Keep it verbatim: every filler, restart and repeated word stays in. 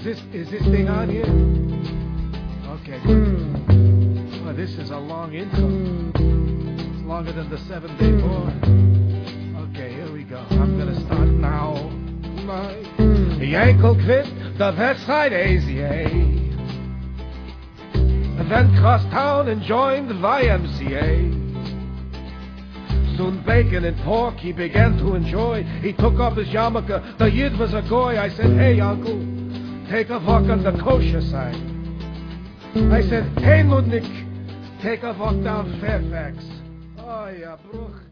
Is this is this thing on here? Okay, good. Oh, this is a long intro. It's longer than the seven-day war. Okay, here we go. I'm gonna start now. My Yankel quit the Westside A Z A, and then crossed town and joined the Y M C A. Soon bacon and pork he began to enjoy. He took off his yarmulke, the yid was a goy. I said, hey, uncle, take a walk on the kosher side. I said, hey, Nudnik, take a walk down Fairfax. Oh, yeah, Bruch.